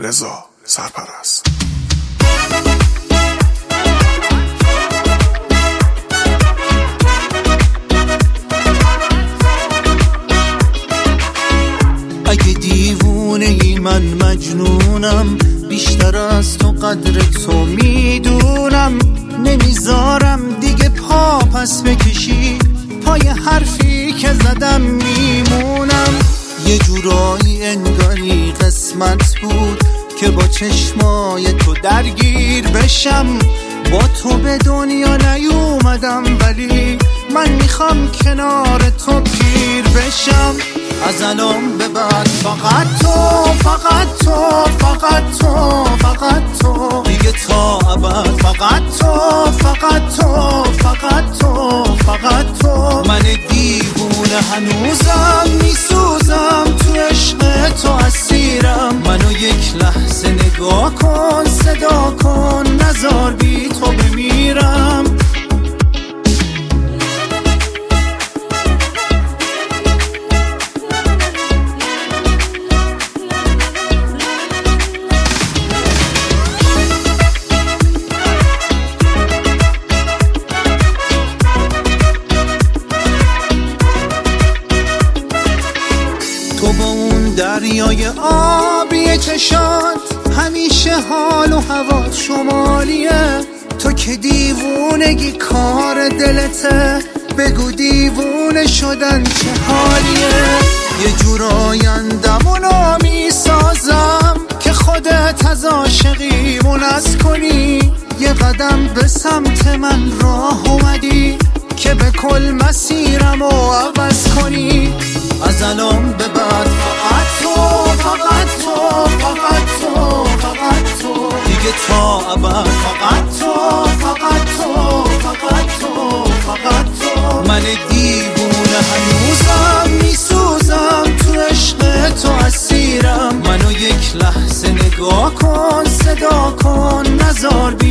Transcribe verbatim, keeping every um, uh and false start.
رضا سرپرست. اگه دیوونه ای من مجنونم، بیشتر از تو قدر تو میدونم. نمیذارم دیگه پا پس بکشی، پای حرفی که زدم میمونم. یه جورایی انگاری قسمت بود که با چشمای تو درگیر بشم. با تو به دنیا نیومدم ولی من میخوام کنار تو پیر بشم. از الان به بعد فقط تو، فقط تو، فقط تو، فقط تو، دیگه تا ابد فقط تو، فقط تو، فقط تو، فقط تو. من دیوونه هنوزم میسوزم تو عشق تو اسیرم. منو یک لحظه نگاه کن، صدا کن، نزار بی تو بمیرم. تو با اون دریای آبی چشات، همیشه حال و هوا شمالیه. تو که دیوونگی کار دلته، بگو دیوونه شدن چه حالیه. یه جور آیندمونو میسازم که خودت از عاشقیمون از کنی. یه قدم به سمت من راه اومدی که به کل مسیرمو عوض کنی. از الان به بعد فقط تو، فقط تو، فقط تو، فقط تو، دیگه تا ابد فقط تو، فقط تو، فقط تو، فقط تو. من دیوونه هنوزم میسوزم تو عشق تو اسیرم. منو یک لحظه نگاه کن، صدا کن، نزار